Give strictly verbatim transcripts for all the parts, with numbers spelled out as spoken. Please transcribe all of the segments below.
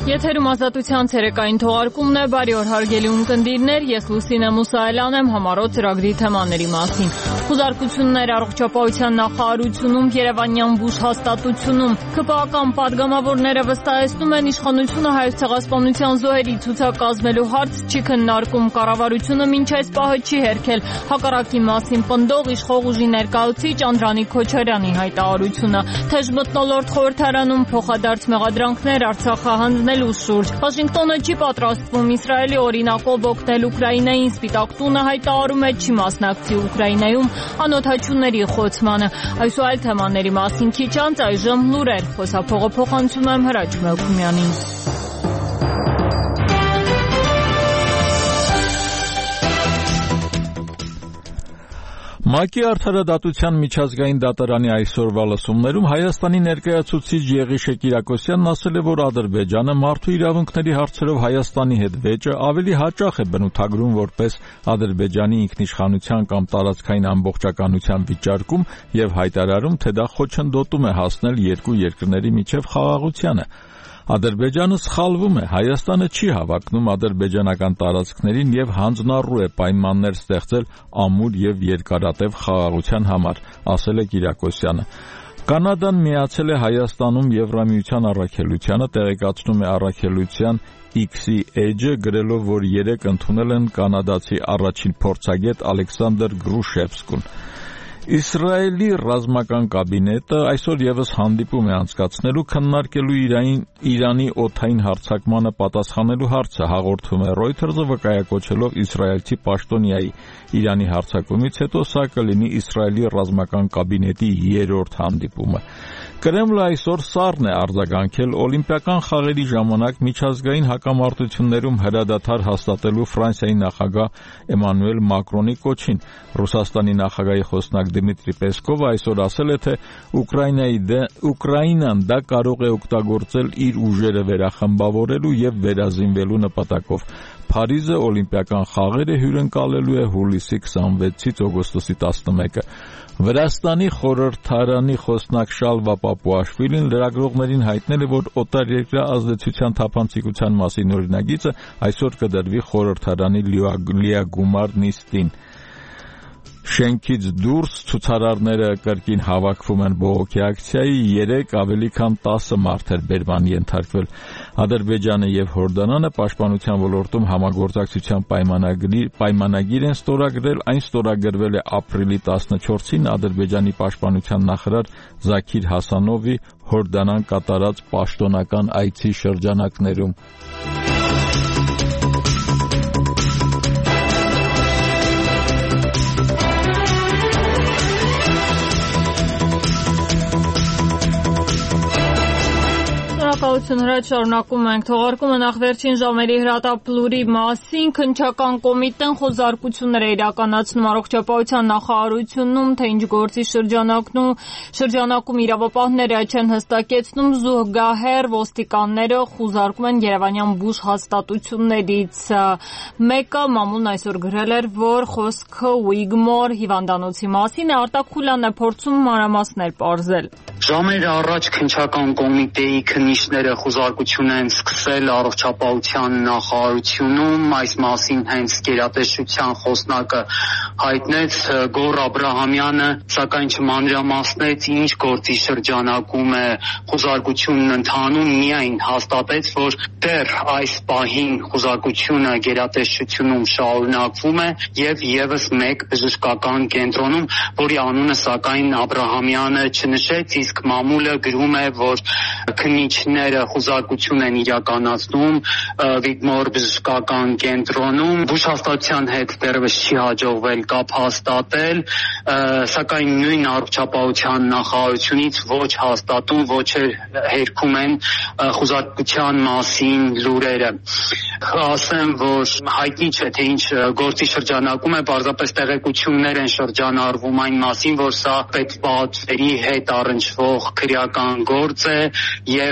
Եթերում ազատության ցերեկային թողարկումն է, բարի օր հարգելի ունկնդիրներ, ես Լուսինե Մուսայելյան եմ համառոտ ծրագրի թեմաների մասին։ Խուզարկություններ առողջապահության նախարարությունում, Երևանյան բուժ հաստատությունում, ՔՊԱ-կան պատգամավորները վստահեցնում են իշխանությունը հայոց ցեղասպանության զոհերի ցուցակ կազմելու հարց չի քննարկում, կառավարությունը մինչ այս պահը չի հերքել հակառակի մասին պնդող իշխող ուժի ներկայացուցիչ Անդրանիկ Քոչարյանի հայտարարությունը։ Թեժ մթնոլորտ խորհրդարանում փոխադարձ մեղադրանքներ Արցախը հանձնելու շուրջ։ Վաշինգտոնը չի պատրաստվում Իսրայելի օրինակով օգնել Ուկրաինային, Սպիտակ տունը հայտարարում է չի մասնակցի Ուկրաինայում անօդաչուների խոցմանը։ Այս ու այլ թեմաների մասին քիչ անց այժմ լուրեր։ Խոսափողը փոխանցում եմ Հրաչ Մելքումյանին։ ՄԱԿ-ի Արդարադատության միջազգային դատարանի այսօրվա լսումներում Հայաստանի ներկայացուցիչ Եղիշե Կիրակոսյանն ասել է, որ Ադրբեջանը մարդու իրավունքների հարցերով Հայաստանի հետ վեճը ավելի հաճախ է բնութագրում որպես Ադրբեջանի ինքնիշխանության կամ տարածքային ամբողջականության վիճարկում եւ հայտարարում, թե դա խոչընդոտում է հասնել երկու երկրների միջև խաղաղությանը։ Ադրբեջանը սխալվում է, Հայաստանը չի հավակնում ադրբեջանական տարածքներին եւ հանձնառու է պայմաններ ստեղծել ամուր եւ երկարատև խաղաղության համար, ասել է Կիրակոսյանը։ Կանադան միացել է Հայաստանում Եվրամիության առաքելությանը, տեղեկացնում է առաքելության X-ի էջը, գրելով, որ երեկ ընդունել են կանադացի առաջին փորձագետ Ալեքսանդր Գրուշևսկուն։ Իսրայելի ռազմական կաբինետը այսօր եւս հանդիպում է անցկացնելու քննարկելու Իրանի, Իրանի օդային հարձակմանը պատասխանելու հարցը, հաղորդում է Reuters-ը վկայակոչելով իսրայելցի պաշտոնյայի։ Իրանի հարձակումից հետո սա կլինի Իսրայելի ռազմական կաբինետի երրորդ հանդիպումը։ Կրեմլը այսօր սառն է արձագանքել Օլիմպիական խաղերի ժամանակ միջազգային հակամարտություններում հրադադար հաստատելու Ֆրանսիայի նախագահ Էմանուել Մակրոնի կոչին։ Ռուսաստանի նախագահի խոսնակ Դմիտրի Պեսկովը այսօր ասել է, թե Ուկրաինայի դե Ուկրաինան դա կարող է օգտագործել իր ուժերը վերախմբավորելու եւ վերազինվելու նպատակով։ Փարիզը Օլիմպիական խաղերը հյուրընկալելու է հուլիսի քսանվեցից օգոստոսի տասնմեկը։ Վրաստանի խորհրդարանի խոսնակ Շալվա Պապուաշվիլին լրագրողներին հայտնել է, որ օտարերկրյա ազդեցության թափանցիկության մասին օրինագիծը այսօր կդրվի խորհրդարանի լիագումար նիստին։ Շենքից դուրս ցուցարարները կրկին հավաքվում են բողոքի ակցիայի, երեք ավելի քան տասը մարդ էր բերման ենթարկվել։ Ադրբեջանը եւ Հորդանանը պաշտպանության ոլորտում համագործակցության պայմանագիր, պայմանագիր են ստորագրել, այն ստորագրվել է ապրիլի տասնչորսին Ադրբեջանի պաշտպանության նախարար Զաքիր Հասանովի Հորդանան կատարած պաշտոնական այցի շրջանակներում։ Շնորհակալություն Հրաչ, շարունակում ենք թողարկումը նախ վերջին ժամերի հրատապլուրի մասին։ Քննչական կոմիտեն խոզարկություններ է իրականացնում առողջապահության նախարարությունում, թե ինչ գործի շրջանակում շրջանակում իրավապահները չեն հստակեցնում, զուգահեռ ոստիկանները խոզարկում են Երևանյան բուժ հաստատություններից։ Մեկը մամուլն այսօր գրել էր, որ խոսքը Ուիգմոր հիվանդանոցի մասին է, Արտակ Խուլյանն է փորձում մանրամասներ պարզել։ Ժամեր առաջ քննչական կոմիտեի քննիչները խոզարկություն են սկսել առողջապահության նախարարությունում, այս մասին հենց գերատեսչության խոսնակը հայտնեց Գոռ Աբրահամյանը, սակայն չմանրամասնեց ինչ գործի շրջանակում է խոզարկությունն ընթանում, միայն հաստատեց, որ դեռ այս պահին խոզարկությունը գերատեսչությունում շարունակվում է եւ եւս մեկ բժշկական կենտրոնում, որի անունը սակայն Աբրահամյանը չնշեց, իսկ մամուլը գրում է, որ քննիչները խոզարկություն են իրականացնում Վիգմոր բժշկական կենտրոնում, բուժհաստատության հետ դեռևս չի հաջողվել կապ հաստատել, սակայն նույն առողջապահության նախարարությունից ոչ հաստատում, ոչ հերքում են խոզարկության մասին լուրերը։ Ասեմ, որ հայտնի չէ, թե ինչ գործի շրջանակում է, պարզապես տեղեկություններ են շրջանառվում այն մասին, որ սա պետպատվերի հետ առնչվող քրեական գործ է եւ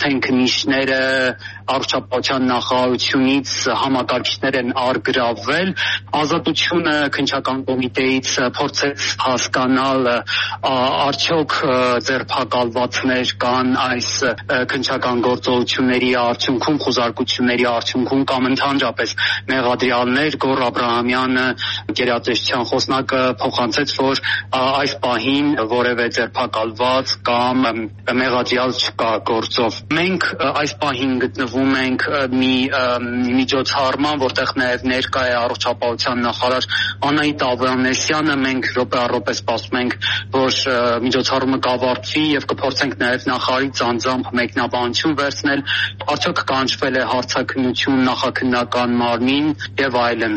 արդեն քննիչները առողջապահության նախարարությունից համակարգիչներ են արգրավել։ Ազատությունը քննչական կոմիտեից փորձեց հասկանալ արդյոք ձերբակալվածներ կան այս քննչական գործողությունների արդյունքում, խուզարկությունների արդյունքում կամ ընդհանրապես մեղադրյալներ։ Գոռ Աբրահամյանը գերատեսչության խոսնակը փոխանցեց, որ այս պահին որևէ ձերբակալված կամ մեղադրյալ չկա գործով։ Մենք այս պահին գտնվում ենք մի միջոցառման, որտեղ նաև ներկա է առողջապահության նախարար Անահիտ Ավանեսյանը։ Մենք րոպե առ րոպե սպասում ենք, որ միջոցառումը կավարտվի եւ կփորձենք նաև նախարարից անձամբ մեկնաբանություն վերցնել, արդյոք կանչվել է հարցաքննություն նախաքննական մարմին եւ այլն։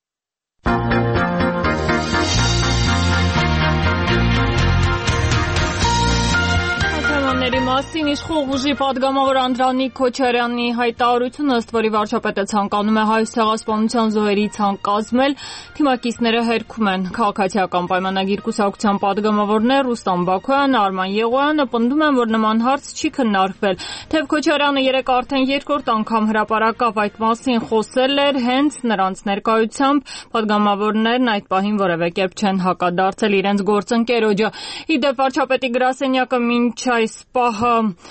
Մասին իշխող ուժի պատգամավոր Անդրանիկ Քոչարյանի հայտարարությունը, ըստ որի վարչապետը ցանկանում է հայոց ցեղասպանության զոհերի ցանկ կազմել, թիմակիցները հերքում են։ Քաղաքացիական պայմանագիր կուսակցության պատգամավորներ Ռուստամ Բաքոյանը, Արման Եղոյանը պնդում են, որ նման հարց չի քննարկվել։ Թեև Քոչարյանը երեկ արդեն երկրորդ անգամ հրապարակավ այդ մասին խոսել էր, հենց նրանց ներկայությամբ պատգամավորներն այդ պահին որևէ կերպ չեն հակադարձել իրենց գործընկերոջը։ Ի դեպ վարչապետի գրասենյակը մինչ այս պահը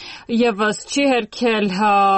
եւս չի հերքել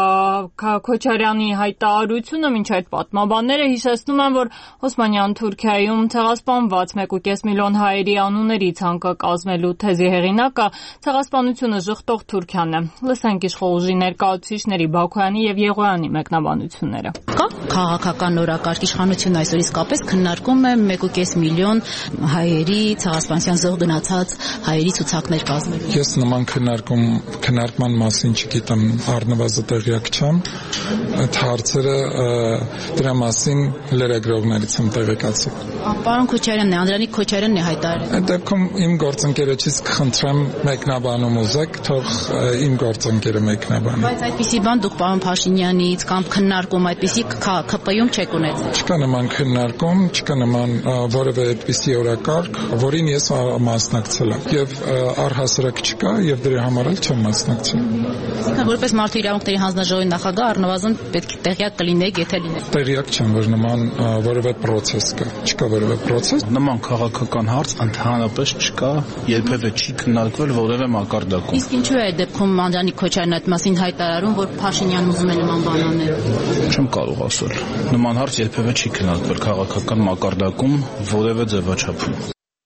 Քոչարյանի հայտարարությունը, մինչ այդ պատմաբանները հիշեցնում են, որ Օսմանյան Թուրքիայում ցեղասպանված մեկ ու կես միլիոն հայերի անունների ցանկը կազմելու թեզի հեղինակը ցեղասպանությունը ժխտող Թուրքիան է։ Լսենք իշխող ուժի ներկայացուցիչների Բաքոյանի եւ Եղոյանի մեկնաբանությունները։ Կա քաղաքական օրակարգ, իշխանությունը այսօր իսկապես քննարկում է մեկ ու կես միլիոն հայերի ցեղասպանության զոհ գնացած հայերի ցուցակներ կազմելու։ Ես նման քննարկում քննարկման մասին չգիտեմ, առնվազն տեղյակ չեմ։ Այդ հարցերը դրա մասին լրագրողներից եմ տեղեկացել։ Պարոն Քոչարյանն է, Անդրանիկ Քոչարյանն է հայտարարել։ Այդ դեպքում իմ գործընկերոջից կխնդրեմ մեկնաբանում ուզեք, թող իմ գործընկերը մեկնաբանի։ Բայց այդպիսի բան դուք պարոն Փաշինյանից կամ քննարկում այդպիսի ՔՊ-ում չեք ունեցել։ Չկա նման քննարկում, չկա նման որևէ այդպիսի օրակարգ, որին ես մասնակցել եմ։ Եվ առհասարակ չկա եւ դրա համար էլ չեմ մասնակցել։ Որպես մարդու իրավունքների հանձնաժողովի նախագահ առնվազն պետք է տեղյակ կլինեք, եթե լինեք։ Տեղյակ չեմ, որ նման որևէ process կա։ Չկա որևէ process։ Նման քաղաքական հարց ընդհանրապես չկա, երբևէ չի քննարկվել որևէ մակարդակում։ Իսկ ինչու է այդ դեպքում Անդրանիկ Քոչարյանն այդ մասին հայտարարում, որ Փաշինյանն ուզում է նման բան անել։ Չեմ կարող ասել։ Նման հարց երբևէ չի քննարկվել քաղաքական մակարդակում որևէ ձևաչափում։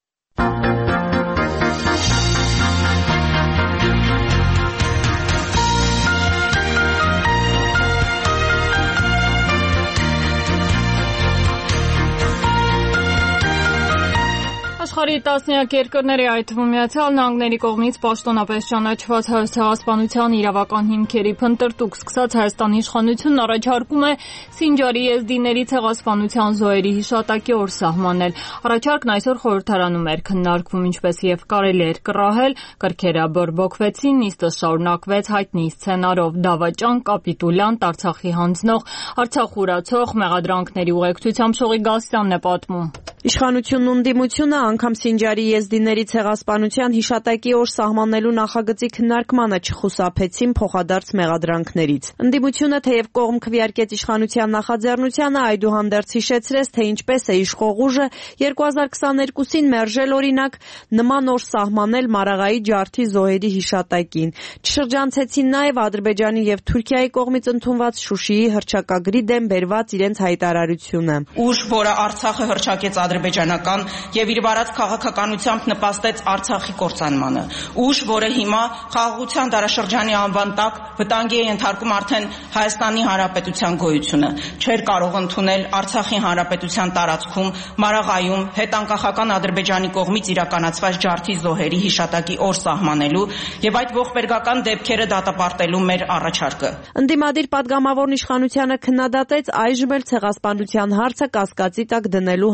Աշխարհի տասնյակ երկրների, այդ թվում Միացյալ Նահանգների կողմից պաշտոնապես ճանաչված հայոց ցեղասպանության իրավական հիմքերի փնտրտուք սկսած Հայաստանի իշխանությունն առաջարկում է Սինջարի եզդիների ցեղասպանության զոհերի հիշատակի օր սահմանել։ Առաջարկն այսօր խորհրդարանում էր քննարկվում, ինչպես եւ կարելի էր կռահել, կրքերը բորբոքվեցին, նիստը շարունակվեց հայտնի սցենարով դավաճան, կապիտուլյանտ, Արցախի հանձնող, Արցախ ուրացող մեղադրանքների ուղեկցությամբ Շողի Գասյանն է պատմում։ Իշխանությունն ու ընդդիմությունը անգամ Սինջարի եզդիների ցեղասպանության հիշատակի օր սահմանելու նախագծի քննարկմանը չխուսափեցին փոխադարձ մեղադրանքներից։ Ընդդիմությունը թեև կողմ քվեարկեց իշխանության նախաձեռնությանը, այդուհանդերձ հիշեցրեց, թե ինչպես է իշխող ուժը երկու հազար քսաներկուսին մերժել օրինակ նման օր սահմանել Մարաղայի ջարդի զոհերի հիշատակին։ Չշրջանցեցին նաև Ադրբեջանի եւ Թուրքիայի կողմից ընդունված Շուշիի հռչակագրի դեմ բերված իրենց հայտարարությունը։ Ուժ, որը Արցախը հռչակեց ադրբեջանական եւ իր վարած քաղաքականությամբ նպաստեց Արցախի կործանմանը։ Ուժ, որը հիմա խաղաղության դարաշրջանի անվան տակ վտանգի է ենթարկում արդեն Հայաստանի Հանրապետության գոյությունը, չէր կարող ընդունել Արցախի Հանրապետության տարածքում Մարաղայում հետանկախական Ադրբեջանի կողմից իրականացված ջարդի զոհերի հիշատակի օր սահմանելու եւ այդ ողբերգական դեպքերը դատապարտելու մեր առաջարկը։ Ընդդիմադիր падգամավորն իշխանությանը քննադատեց այժմ էլ ցեղասպանության հարցը կասկածի տակ դնելու համար։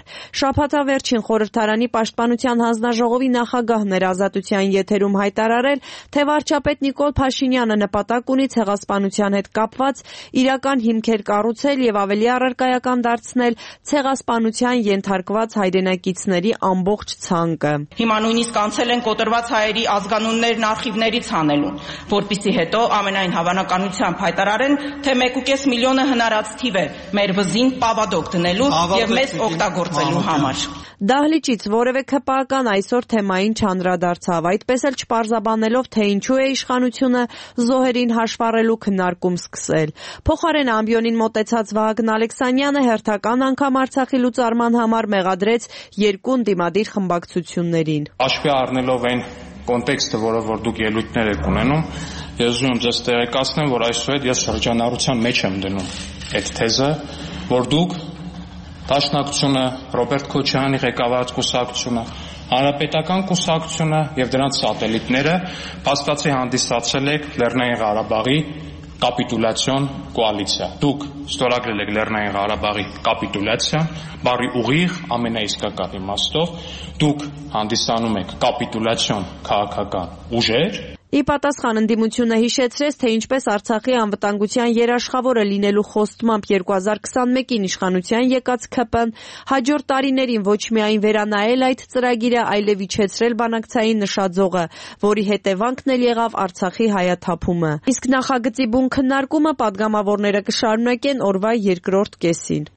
Շաբաթավերջին խորհրդարանի պաշտպանության հանձնաժողովի նախագահն էր Ազատության եթերում հայտարարել, թե վարչապետ Նիկոլ Փաշինյանը նպատակ ունի ցեղասպանության հետ կապված իրական հիմքեր կառուցել եւ ավելի առարկայական դարձնել ցեղասպանության ենթարկված հայրենակիցների ամբողջ ցանկը։ Հիմա նույնիսկ անցել են կոտրված հայերի ազգանուններն արխիվներից հանելուն, որպիսի հետո ամենայն հավանականությամբ հայտարարեն, թե մեկ ու կես միլիոնը հնարած թիվ է մեր վզին պավադոկ դնելու եւ մեզ օգտագործելու համար։ Դահլիճից որևէ ՔՊԱ-կան այսօր թեմային չանդրադարձավ, այդպես էլ չպարզաբանելով, թե ինչու է իշխանությունը զոհերին հաշվառելու քննարկում սկսել։ Փոխարեն ամբիոնին մոտեցած Վահագն Ալեքսանյանը հերթական անգամ Արցախի լուծարման համար մեղադրեց երկու ընդդիմադիր խմբակցություններին։ Հաշվի առնելով այն կոնտեքստը, որը որ դուք ելույթներ եք ունենում, ես ուզում եմ ձեզ տեղեկացնեմ, որ այսուհետ ես շրջանառության մեջ եմ դնում այդ թեզը, որ դուք Դաշնակցությունը, Ռոբերտ Քոչարյանի ղեկավարած կուսակցությունը, Հանրապետական կուսակցությունը եւ դրանց սատելիտները փաստացի հանդիսացել եք Լեռնային Ղարաբաղի կապիտուլյացիոն կոալիցիա։ Դուք ստորագրել եք Լեռնային Ղարաբաղի կապիտուլյացիան, բառի ուղիղ ամենաիսկական իմաստով, դուք հանդիսանում եք կապիտուլյացիոն քաղաքական ուժեր։ Ի պատասխան ընդդիմությունը հիշեցրեց, թե ինչպես Արցախի անվտանգության երաշխավորը լինելու խոստմամբ երկու հազար քսանմեկին իշխանության եկած ՔՊ-ն հաջորդ տարիներին ոչ միայն վերանայել այդ ծրագիրը, այլև իջեցրել բանակցային նշաձողը, որի հետևանքն էլ եղավ Արցախի հայաթափումը։ Իսկ նախագծի բուն քննարկումը պատգամավորները կշարունակեն օրվա երկրորդ կեսին։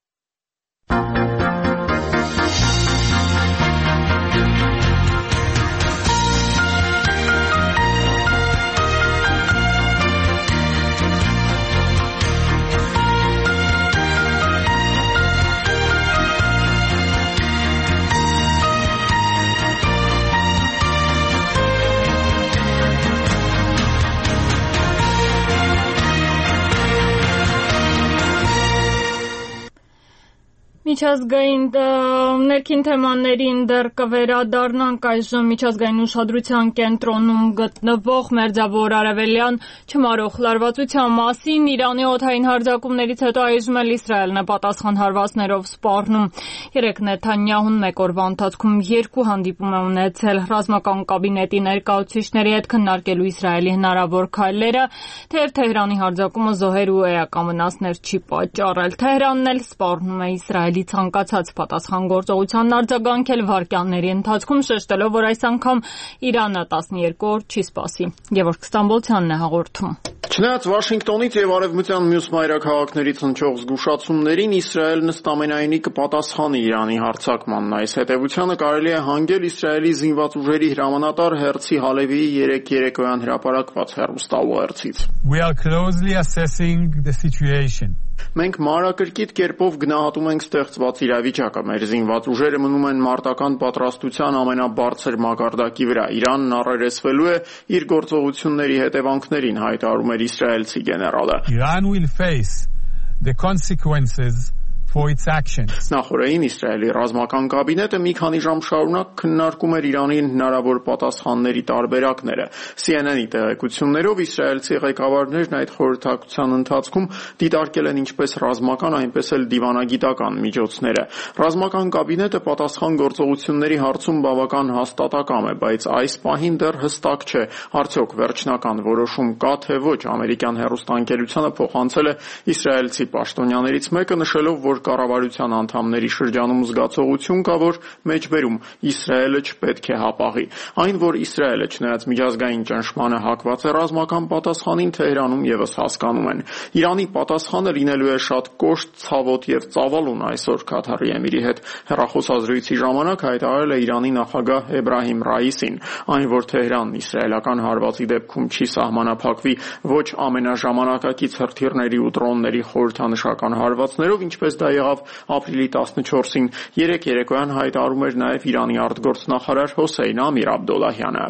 Միջազգային ներքին թեմաներին դեռ կվերադառնանք այժմ միջազգային ուշադրության կենտրոնում գտնվող մերձավոր արևելյան չմարող լարվածության մասին Իրանի օդային հարձակումներից հետո այժմ էլ Իսրայելն է պատասխան հարվածներով սպառնում։ Երեկ Նեթանյահուն մեկ օրվա ընթացքում երկու հանդիպում է ունեցել ռազմական կաբինետի ներկայացուցիչների հետ քննարկելու Իսրայելի հնարավոր քայլերը, թեև Թեհրանի հարձակումը զոհեր ու էական վնասներ չի պատճառել։ Թեհրանն էլ սպառնում է Իսրայելի ցանկացած պատասխան գործողության արձագանքել վայրկյանների ընթացքում, շեշտելով, որ այս անգամ Իրանը տասներկու օր չի սպասի։ Գևորգ Ստամբոլցյանն է հաղորդում։ Չնայած Վաշինգտոնից եւ արևմտյան մյուս մայրաքաղաքներից հնչող զգուշացումներին, Իսրայելն ըստ ամենայնի կպատասխանի Իրանի հարձակմանն։ Այս հետևությանը կարելի է հանգել Իսրայելի զինված ուժերի հրամանատար Հերցի Հալևիի երեկ երեկոյան հրապարակված հեռուստաուղերձից։ We are closely assessing the situation. Մենք մանրակրկիտ կերպով գնահատում ենք ստեղծված իրավիճակը։ Մեր զինված ուժերը մնում են մարտական պատրաստության ամենաբարձր մակարդակի վրա։ Իրանն առերեսվելու է իր գործողությունների հետևանքներին, հայտարարում էր իսրայելցի գեներալը։ Iran will face the consequences for its actions. Նախորդին Իսրայելի ռազմական կաբինետը մի քանի ժամ շարունակ քննարկում էր Իրանին հնարավոր պատասխանների տարբերակները։ C N N-ի տեղեկություններով իսրայելցի ղեկավարներն այդ խորհրդակցության ընթացքում դիտարկել են ինչպես ռազմական, այնպես էլ դիվանագիտական միջոցները։ Ռազմական կաբինետը պատասխան գործողությունների հարցում բավական հաստատակամ է, բայց այս պահին դեռ հստակ չէ, արդյոք վերջնական որոշում կա թե ոչ։ Ամերիկյան հեռուստաընկերությանը փոխանցել է իսրայելցի պաշտոնյաներից մեկը, նշելով, որ կառավարության անդամների շրջանում զգացողություն կա, որ մեջբերում Իսրայելը չպետք է հապաղի։ Այն, որ Իսրայելը չնայած միջազգային ճնշմանը հակված է ռազմական պատասխանին, Թեհրանում եւս հասկանում են։ Իրանի պատասխանը լինելու է շատ կոշտ, ցավոտ եւ ծավալուն, այսօր Քաթարի էմիրի հետ հեռախոսազրույցի ժամանակ հայտարարել է Իրանի նախագահ Էբրահիմ Ռայիսին։ Այն, որ Թեհրանն իսրայելական հարվածի դեպքում չի սահմանափակվի ոչ ամենաժամանակակից հրթիռների ու դրոնների խորհրդանշական հարվածներով, ինչպես դա եղավ ապրիլի տասնչորսին, երեկ երեկոյան հայտարարում էր նաև Իրանի արտգործնախարար Հոսեյն Ամիր Աբդոլլահյանը։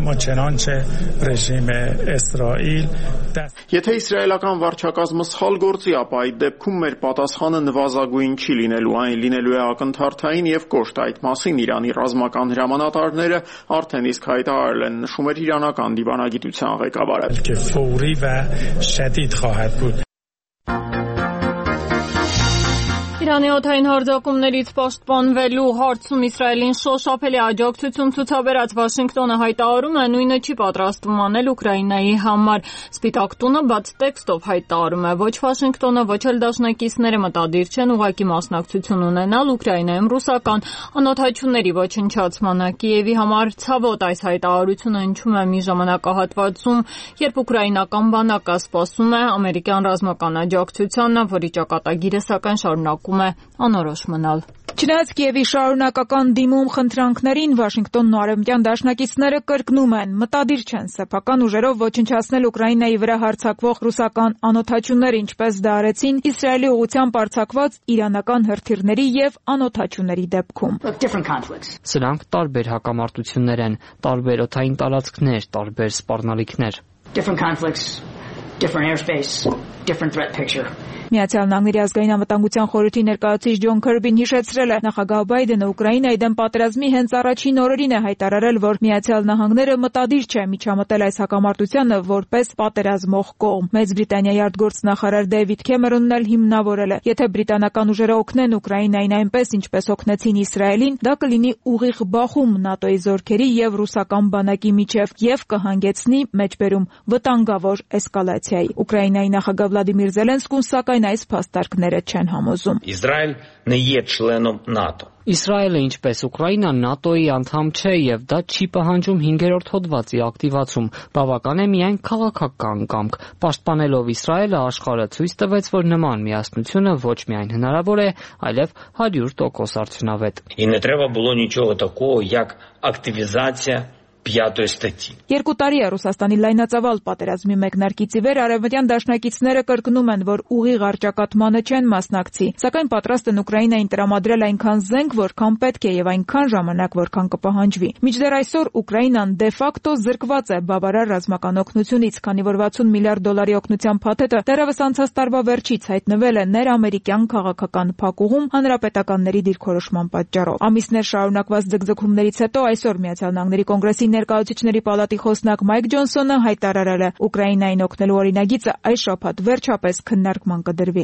Եթե իսրայելական վարչակազմը սխալ գործի, ապա այդ դեպքում մեր պատասխանը նվազագույն չի լինելու, այն լինելու է ակնթարթային եւ կոշտ։ Այդ մասին Իրանի ռազմական հրամանատարները արդեն իսկ հայտարարել են, նշում էր իրանական դիվանագիտության ղեկավարը։ Իրանի օդային հարձակումներից պաշտպանվելու հարցում Իսրայելին շոշափելի աջակցություն ցուցաբերած Վաշինգտոնը հայտարարում է նույնը չի պատրաստվում անել Ուկրաինայի համար։ Սպիտակ տունը բաց տեքստով հայտարարում է, ոչ Վաշինգտոնը, ոչ էլ դաշնակիցները մտադիր չեն ուղղակի մասնակցություն ունենալ Ուկրաինայում ռուսական անօթաչուների ոչնչացմանը։ Կիևի համար ցավոտ այս հայտարարությունը հնչում է մի ժամանակահատվածում, երբ ուկրաինական բանակը սպասում է ամերիկյան ռազմական աջակցությանը, որի ճակատագիրը սակայն շարունակում է անորոշ մնալ։ Չնայած Կիևի շարունակական դիմում խնդրանքներին, Վաշինգտոնն ու արևմտյան դաշնակիցները կրկնում են, մտադիր չեն սեփական ուժերով ոչնչացնել Ուկրաինայի վրա հարձակվող ռուսական անօթաչուներ, ինչպես դա արեցին Իսրայելի ուղղությամբ արձակված իրանական հրթիռների եւ անօթաչուների դեպքում։ Սրանք տարբեր հակամարտություններ են, տարբեր օդային տարածքներ, տարբեր սպառնալիքներ։ Միացյալ Նահանգների ազգային անվտանգության խորհրդի ներկայացուցիչ Ջոն Քըրբին հիշեցրել է, նախագահ Բայդենը Ուկրաինայի դեմ պատերազմի հենց առաջին օրերին է հայտարարել, որ Միացյալ Նահանգները մտադիր չէ միջամտել այս հակամարտությանը որպես պատերազմող կողմ։ Մեծ Բրիտանիայի արտգործնախարար Դեյվիդ Քեմերոնն էլ հիմնավորել է, եթե բրիտանական ուժերը օգնեն Ուկրաինային այնպես, ինչպես օգնեցին Իսրայելին, դա կլինի ուղիղ բախում ՆԱՏՕ-ի զորքերի եւ ռուսական բանակի միջև եւ կհանգեցնի մեջբերում վտանգավոր էսկալացիայի։ Ուկրաինայի նախագահ Վլադիմիր Զելենսկուն սակայն այս փաստարկները չեն համոզում։ Իսրայել не є членом НАТО. Իսրայելը ինչպես Ուկրաինան ՆԱՏՕ-ի անդամ չէ եւ դա չի պահանջում հինգերորդ հոդվածի ակտիվացում։ Բավական է միայն քաղաքական կամք։ Պաշտպանելով Իսրայելը աշխարհը ցույց տվեց, որ նման միասնությունը ոչ միայն հնարավոր է, այլև հարյուր տոկոս արդյունավետ։ І не треба було нічого такого, як активізація п'ятої статті. Երկու տարի է Ռուսաստանի լայնածավալ պատերազմի մեկնարկից ի վեր արևմտյան դաշնակիցները կրկնում են, որ ուղիղ առճակատմանը չեն մասնակցի, սակայն պատրաստ են Ուկրաինային տրամադրել այնքան զենք, որքան պետք է եւ այնքան ժամանակ, որքան կպահանջվի։ Մինչդեռ այսօր Ուկրաինան դե ֆակտո զրկված է բավարար ռազմական օգնությունից, քանի որ վաթսուն միլիարդ դոլարի օգնության փաթեթը դեռևս անցած տարվա վերջից հայտնվել է ներամերիկյան քաղաքական փակուղում հանրապետականների դիրքորոշման պատճառով։ Ամիսներ շարունակված ձգձգումներից հետո այսօր Միացյալ Նահանգների կոնգրեսի Ներկայացուցիչների պալատի խոսնակ Մայք Ջոնսոնը հայտարարել է, Ուկրաինային օգնելու օրինագիծը այս շաբաթ վերջապես քննարկման կդրվի։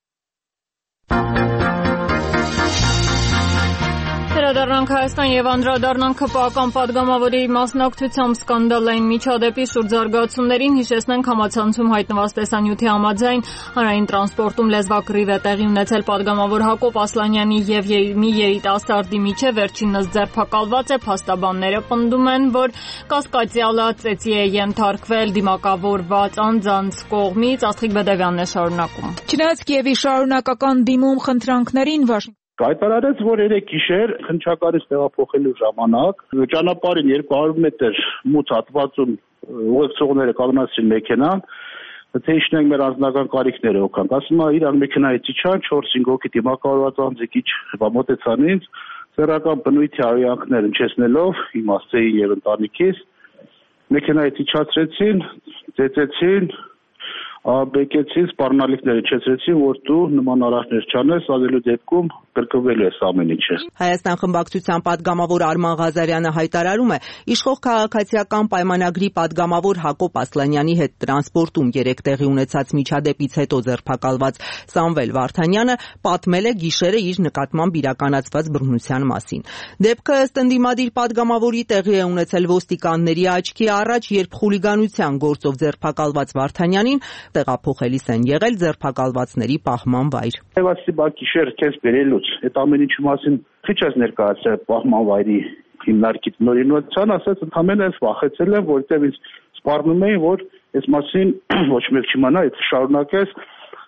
Վերադառնանք Հայաստան եւ անդրադառնանք ՀՊԱ-ական падգամավորի մասնակցությամբ սկանդալային միջադեպի շուրջ զարգացումներին, հիշեցնենք համացանցում հայտնված տեսանյութի համաձայն հանրային տրանսպորտում լեզվակռիվ է տեղի ունեցել падգամավոր Հակոբ Ասլանյանի եւ մի երիտասարդի միջեւ, վերջինս ձերբակալված է, փաստաբանները պնդում են, որ կասկածյալը ծեծի է ենթարկվել դիմակավորված անձանց կողմից։ Աստղիկ Բեդևյանն է շարունակում։ Չնայած Կիևի շարունակական դիմում խնդրանքներին Հայտարարեց, որ երեկ գիշեր խնչակարից տեղափոխելու ժամանակ ճանապարհին երկու հարյուր մետր մութ հատվածում ուղեկցողները կանգնեցին մեքենան, թե իջնենք մեր անձնական կարիքները օգանք։ Ասում է իրան մեքենայից իջան չորս-հինգ հոգի դիմակայված անձիկ իջ մոտեցան ինձ, սեռական բնույթի արյանքներ հնչեցնելով իմ ասծեին եւ ընտանիքիս, մեքենայից իջացրեցին, ծեծեցին, բեկեցին, սպառնալիքները չեցրեցին, որ դու նման արարքներ չանես, ասելու դեպքում կրկնվելու է ամեն ինչը։ Հայաստան խմբակցության падգամավոր Արման Ղազարյանը հայտարարում է, իշխող քաղաքացիական պայմանագրի падգամավոր Հակոբ Ասլանյանի հետ տրանսպորտում երեք տեղի ունեցած միջադեպից հետո ձերբակալված Սամվել Վարդանյանը պատմել է գիշերը իր նկատմամբ իրականացված բռնության մասին։ Դեպքը ըստ ընդդիմադիր падգամավորի տեղի է ունեցել ոստիկանների աչքի առաջ, երբ խուլիգանության գործով ձերբակալված Վարդանյանին տեղափոխելիս են եղել ձերբակալվածների պահման վայր։ Այսի բա գիշեր քեզ բերելուց, այդ ամեն ինչի մասին քիչ ես ներկայացրել պահման վայրի հիմնարկի տնօրինության, ասաց ընդհանրապես վախեցել եմ, որովհետև ինձ սպառնում էին, որ այս մասին ոչ մեկ չիմանա, այդ շարունակես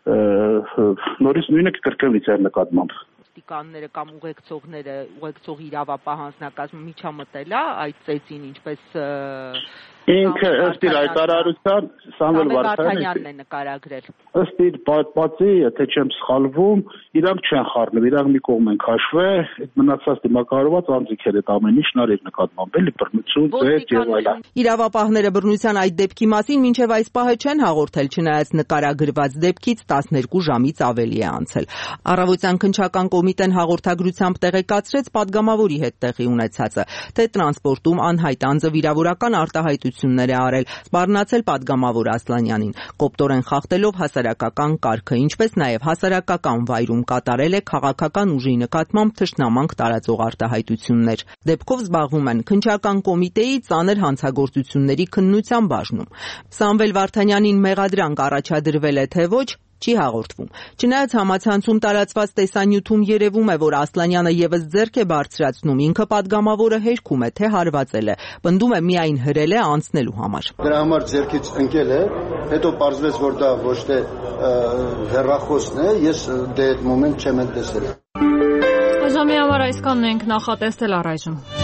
նորից նույնը կկրկնվի ձեր նկատմամբ։ Կանները կամ ուղեկցողները, ուղեկցող իրավապահ հանձնակազմը միջամտել է այդ ծեծին, ինչպես ինքը ըստ իր հայտարարության Սամվել Վարդանյանն է նկարագրել։ Ըստ իր պատմածի, եթե չեմ սխալվում, իրանք չեն խառնել, իրանք մի կողմ են քաշվել, այդ մնացած դիմակայված անձիկեր այդ ամեն ինչն արել նկատմամբ, էլի բռնություն, ծեծ եւ այլն։ Իրավապահները բռնության այդ դեպքի մասին մինչև այս պահը չեն հաղորդել, չնայած նկարագրված դեպքից տասներկու ժամից ավելի է անցել։ Առավոտյան քննչական կոմիտեն հաղորդագրությամբ տեղեկացրեց падգամավորի հետ տեղի ունեցածը, թե տրանսպորտում անհայտ անձը վիրավորական արտահայտություն հայտարարություններ է արել, սպառնացել պատգամավոր Ասլանյանին, կոպտորեն խախտելով հասարակական կարգը, ինչպես նաև հասարակական վայրում կատարել է քաղաքական ուժի նկատմամբ թշնամանք տարածող արտահայտություններ։ Դեպքով զբաղվում են քննչական կոմիտեի ծանր հանցագործությունների քննության բաժնում։ Սամվել Վարդանյանին մեղադրանք առաջադրվել է թե ոչ, չի հաղորդվում։ Չնայած համացանցում տարածված տեսանյութում երևում է, որ Ասլանյանը եւս ձեռք է բարձրացնում, ինքը պատգամավորը հերքում է, թե հարվածել է, պնդում է միայն հրել է անցնելու համար։ Դրա համար ձեռքից ընկել է, հետո պարզվեց, որ դա ոչ թե հեռախոսն է, ես դե այդ մոմենտ չեմ տեսել։ Ժամի համար այսքանն ենք, նախատեսել առայժմ։